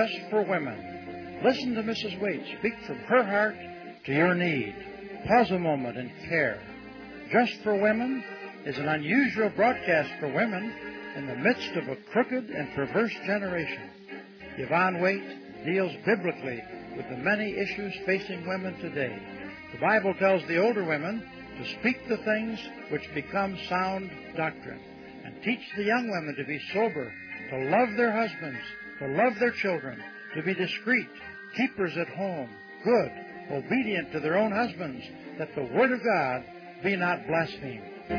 just for women. Listen to Mrs. Waite speak from her heart to your need. Pause a moment and care. Just for Women is an unusual broadcast for women in the midst of a crooked and perverse generation. Yvonne Waite deals biblically with the many issues facing women today. The Bible tells the older women to speak the things which become sound doctrine, and teach the young women to be sober, to love their husbands, to love their children, to be discreet, keepers at home, good, obedient to their own husbands, that the Word of God be not blasphemed.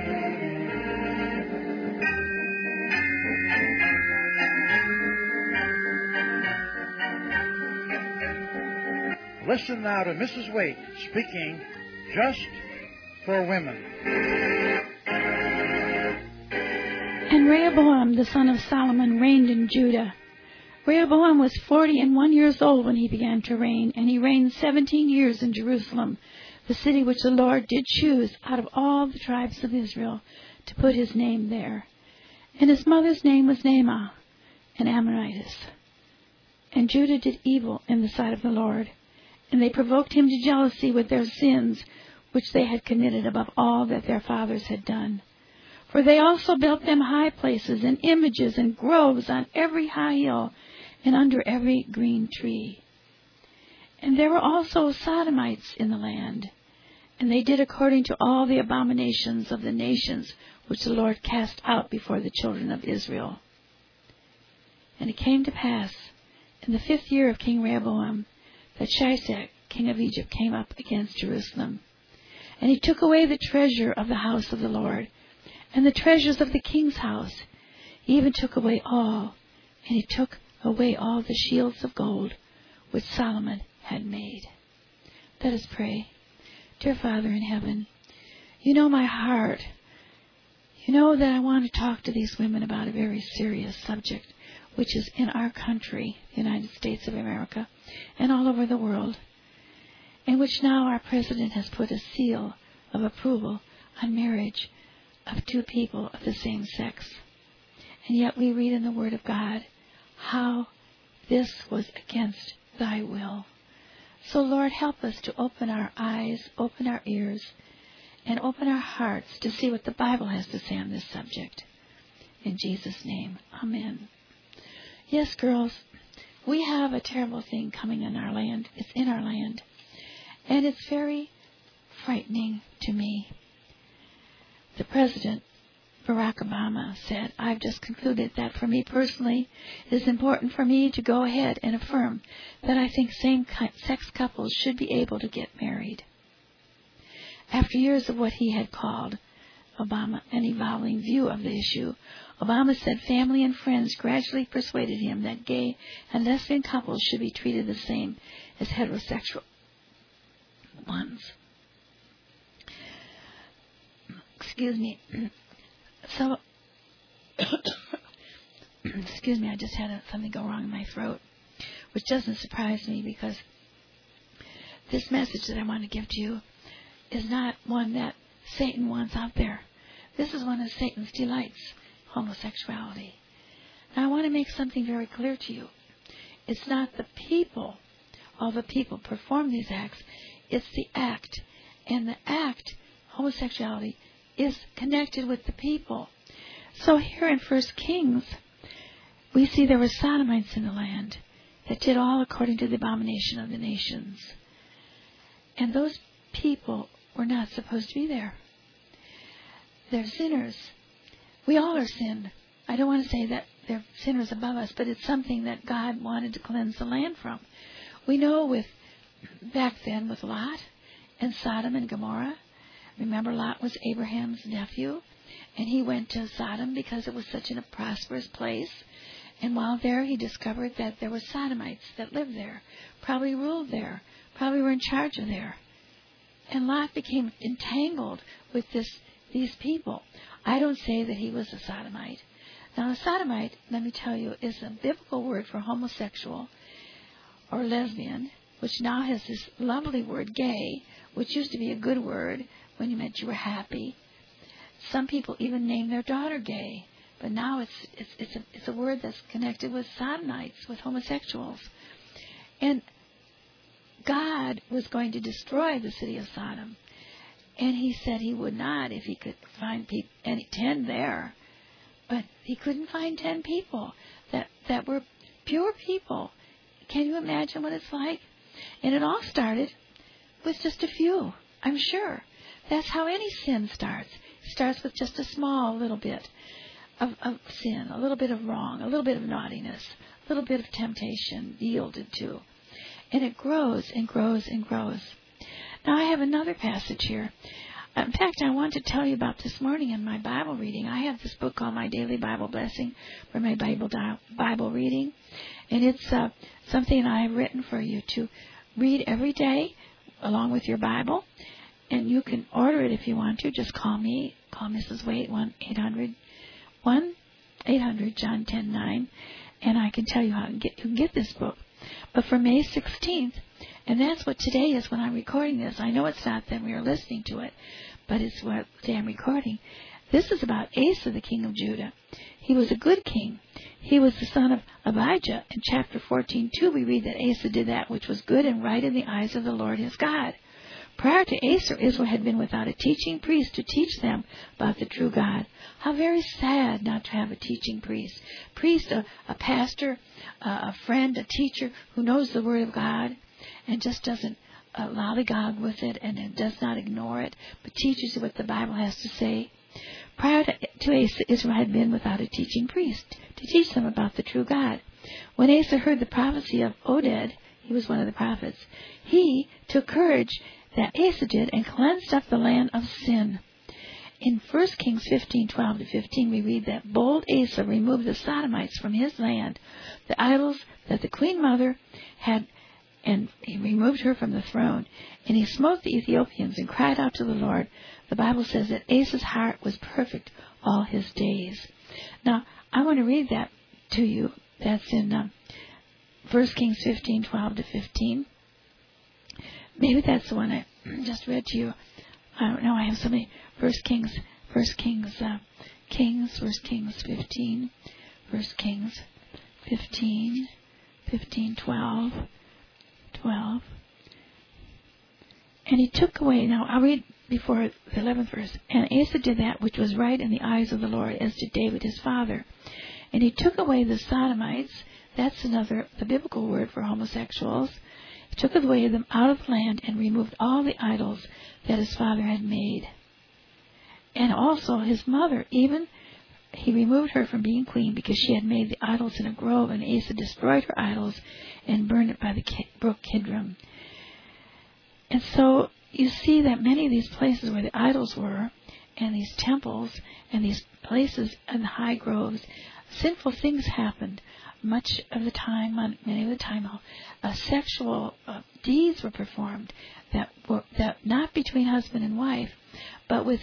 Listen now to Mrs. Waite speaking just for women. And Rehoboam, the son of Solomon, reigned in Judah. Rehoboam was 41 years old when he began to reign, and he reigned 17 years in Jerusalem, the city which the Lord did choose out of all the tribes of Israel to put his name there. And his mother's name was Naamah, an Ammonitess. And Judah did evil in the sight of the Lord, and they provoked him to jealousy with their sins, which they had committed above all that their fathers had done. For they also built them high places and images and groves on every high hill and under every green tree. And there were also Sodomites in the land, and they did according to all the abominations of the nations which the Lord cast out before the children of Israel. And it came to pass, in the 5th year of King Rehoboam, that Shishak, king of Egypt, came up against Jerusalem. And he took away the treasure of the house of the Lord, and the treasures of the king's house. He even took away all, and he took away all the shields of gold which Solomon had made. Let us pray. Dear Father in heaven, you know my heart. You know that I want to talk to these women about a very serious subject, which is in our country, the United States of America, and all over the world, in which now our President has put a seal of approval on marriage of two people of the same sex. And yet we read in the Word of God how this was against thy will. So, Lord, help us to open our eyes, open our ears, and open our hearts to see what the Bible has to say on this subject. In Jesus' name, amen. Yes, girls, we have a terrible thing coming in our land. It's in our land. And it's very frightening to me. The President, Barack Obama, said, I've just concluded that for me personally, it is important for me to go ahead and affirm that I think same-sex couples should be able to get married. After years of what he had called Obama an evolving view of the issue, Obama said family and friends gradually persuaded him that gay and lesbian couples should be treated the same as heterosexual ones. Excuse me. So, excuse me, I just had something go wrong in my throat, which doesn't surprise me because this message that I want to give to you is not one that Satan wants out there. This is one of Satan's delights, homosexuality. Now, I want to make something very clear to you. It's not the people, all the people perform these acts. It's the act. And the act, homosexuality, is connected with the people. So here in 1 Kings, we see there were Sodomites in the land that did all according to the abomination of the nations. And those people were not supposed to be there. They're sinners. We all are sin. I don't want to say that they're sinners above us, but it's something that God wanted to cleanse the land from. We know back then with Lot and Sodom and Gomorrah. Remember, Lot was Abraham's nephew, and he went to Sodom because it was such a prosperous place. And while there, he discovered that there were Sodomites that lived there, probably ruled there, probably were in charge of there. And Lot became entangled with these people. I don't say that he was a sodomite. Now, a sodomite, let me tell you, is a biblical word for homosexual or lesbian, which now has this lovely word, gay, which used to be a good word when you meant you were happy. Some people even name their daughter gay But now it's a word that's connected with sodomites, with homosexuals. And God was going to destroy the city of Sodom. And he said he would not if he could find 10 there. But he couldn't find 10 people that were pure people. Can you imagine what it's like? And it all started with just a few, I'm sure. That's how any sin starts. It starts with just a small little bit of sin, a little bit of wrong, a little bit of naughtiness, a little bit of temptation yielded to. And it grows and grows and grows. Now I have another passage here. In fact, I want to tell you about this morning in my Bible reading. I have this book called My Daily Bible Blessing for my Bible reading. And it's something I have written for you to read every day along with your Bible. And you can order it if you want to. Just call me. Call Mrs. Waite, 1-800-John 10-9. And I can tell you how you can get this book. But for May 16th, and that's what today is when I'm recording this. I know it's not then we are listening to it, but it's what day I'm recording. This is about Asa, the king of Judah. He was a good king. He was the son of Abijah. In chapter 14:2, we read that Asa did that which was good and right in the eyes of the Lord his God. Prior to Asa, Israel had been without a teaching priest to teach them about the true God. How very sad not to have a teaching priest. A pastor, a friend, a teacher who knows the Word of God and just doesn't lollygog with it and does not ignore it, but teaches what the Bible has to say. Prior to Asa, Israel had been without a teaching priest to teach them about the true God. When Asa heard the prophecy of Oded, he was one of the prophets, he took courage that Asa did and cleansed up the land of sin. In 1 Kings 15:12-15, we read that bold Asa removed the Sodomites from his land, the idols that the queen mother had, and he removed her from the throne. And he smote the Ethiopians and cried out to the Lord. The Bible says that Asa's heart was perfect all his days. Now, I want to read that to you. That's in 1 Kings 15:12-15. Maybe that's the one I just read to you. I don't know. I have so many. 1 Kings 15, 12. And he took away, now I'll read before the 11th verse. And Asa did that which was right in the eyes of the Lord, as did David his father. And he took away the Sodomites. That's the biblical word for homosexuals. He took away them out of the land and removed all the idols that his father had made. And also his mother, even he removed her from being queen because she had made the idols in a grove, and Asa destroyed her idols and burned it by the brook Kidron. And so you see that many of these places where the idols were, and these temples, and these places and the high groves, sinful things happened. Many of the time, sexual deeds were performed that not between husband and wife, but with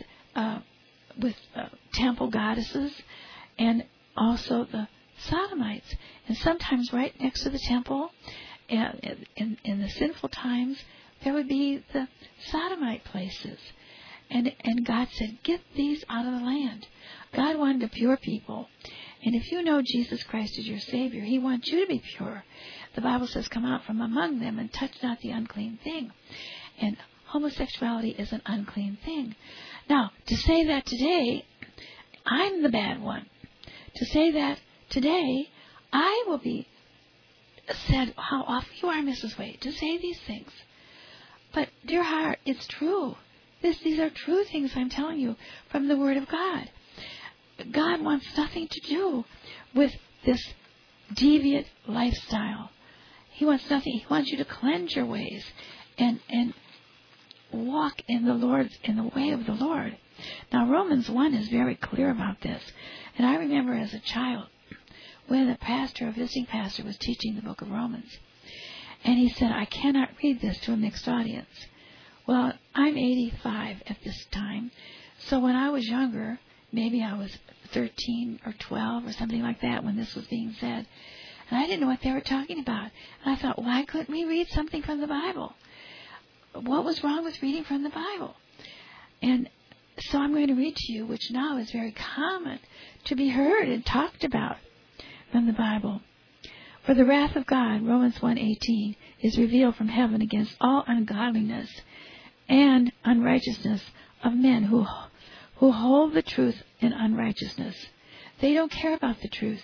temple goddesses, and also the Sodomites. And sometimes right next to the temple, in the sinful times, there would be the Sodomite places. And God said, get these out of the land. God wanted a pure people. And if you know Jesus Christ as your Savior, He wants you to be pure. The Bible says, come out from among them and touch not the unclean thing. And homosexuality is an unclean thing. Now, to say that today, I'm the bad one. To say that today, I will be said, how awful you are, Mrs. Wade, to say these things. But, dear heart, it's true. These are true things I'm telling you from the Word of God. God wants nothing to do with this deviant lifestyle. He wants nothing. He wants you to cleanse your ways and walk in the way of the Lord. Now, Romans 1 is very clear about this. And I remember as a child when a visiting pastor, was teaching the book of Romans. And he said, I cannot read this to a mixed audience. Well, I'm 85 at this time. So when I was younger, maybe I was 13 or 12 or something like that when this was being said. And I didn't know what they were talking about. And I thought, why couldn't we read something from the Bible? What was wrong with reading from the Bible? And So I'm going to read to you, which now is very common to be heard and talked about from the Bible. For the wrath of God, Romans 1:18, is revealed from heaven against all ungodliness and unrighteousness of men who hold the truth in unrighteousness. They don't care about the truth.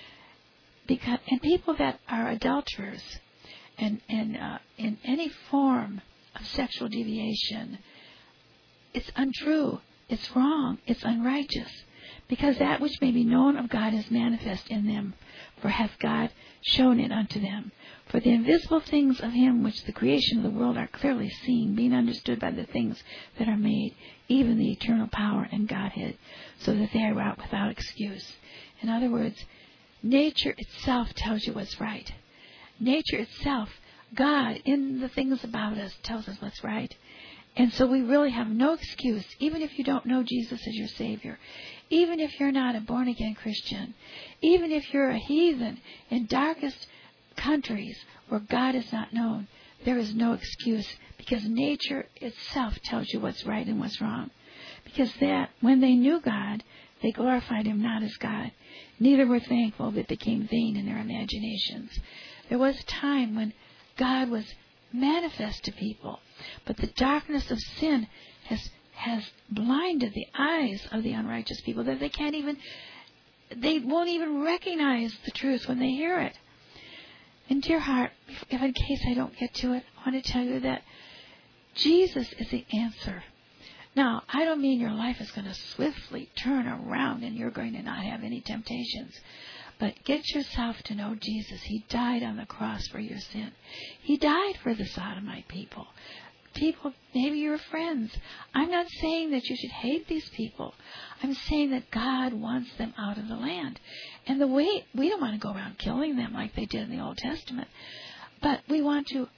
And people that are adulterers and in any form of sexual deviation, it's untrue, it's wrong, it's unrighteous, because that which may be known of God is manifest in them, for hath God shown it unto them. For the invisible things of him which the creation of the world are clearly seen, being understood by the things that are made, even the eternal power and Godhead, so that they are without excuse. In other words, nature itself tells you what's right. Nature itself, God, in the things about us, tells us what's right. And so we really have no excuse, even if you don't know Jesus as your Savior, even if you're not a born-again Christian, even if you're a heathen in darkest countries where God is not known, there is no excuse, because nature itself tells you what's right and what's wrong. Because that, when they knew God, they glorified him not as God, neither were thankful, but became vain in their imaginations. There was a time when God was manifest to people, but the darkness of sin has blinded the eyes of the unrighteous people, that they won't even recognize the truth when they hear it. And dear heart, if in case I don't get to it, I want to tell you that Jesus is the answer. Now, I don't mean your life is going to swiftly turn around and you're going to not have any temptations. But get yourself to know Jesus. He died on the cross for your sin. He died for the sodomite people. People, maybe your friends. I'm not saying that you should hate these people. I'm saying that God wants them out of the land. And we don't want to go around killing them like they did in the Old Testament. But we want to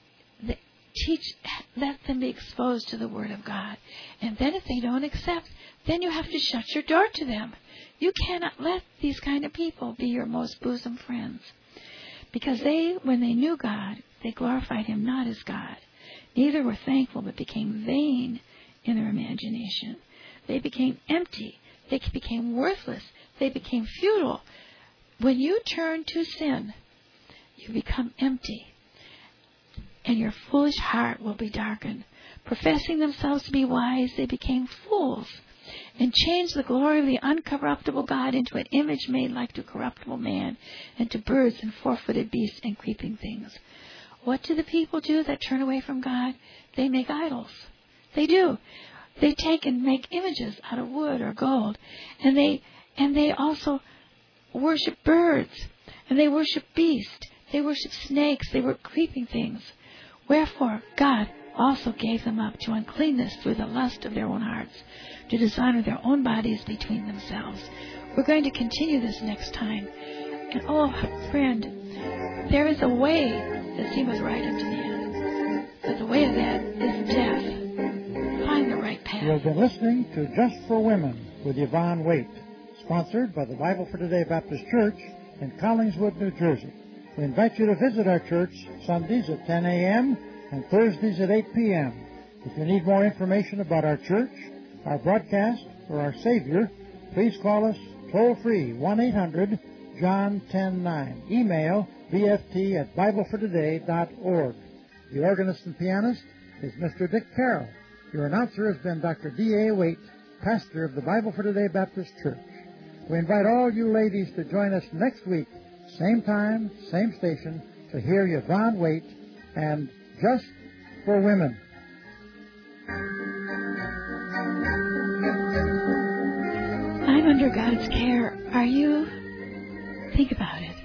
let them be exposed to the Word of God. And then if they don't accept, then you have to shut your door to them. You cannot let these kind of people be your most bosom friends. Because when they knew God, they glorified him not as God. Neither were thankful, but became vain in their imagination. They became empty. They became worthless. They became futile. When you turn to sin, you become empty. And your foolish heart will be darkened. Professing themselves to be wise, they became fools, and changed the glory of the uncorruptible God into an image made like to corruptible man, and to birds and four-footed beasts and creeping things. What do the people do that turn away from God? They make idols. They do. They take and make images out of wood or gold, and they also worship birds, and they worship beasts. They worship snakes. They worship creeping things. Wherefore God also gave them up to uncleanness through the lust of their own hearts, to dishonor their own bodies between themselves. We're going to continue this next time. And oh, friend, there is a way that seemeth right unto man, but the way of that is death. Find the right path. You have been listening to Just for Women with Yvonne Waite, sponsored by the Bible for Today Baptist Church in Collingswood, New Jersey. We invite you to visit our church Sundays at 10 a.m. and Thursdays at 8 p.m. If you need more information about our church, our broadcast, or our Savior, please call us toll-free 1-800-JOHN-109. Email bft@BibleForToday.org. The organist and pianist is Mr. Dick Carroll. Your announcer has been Dr. D.A. Waite, pastor of the Bible for Today Baptist Church. We invite all you ladies to join us next week, same time, same station, to hear Yvonne Waite and Just for Women. I'm under God's care. Are you? Think about it.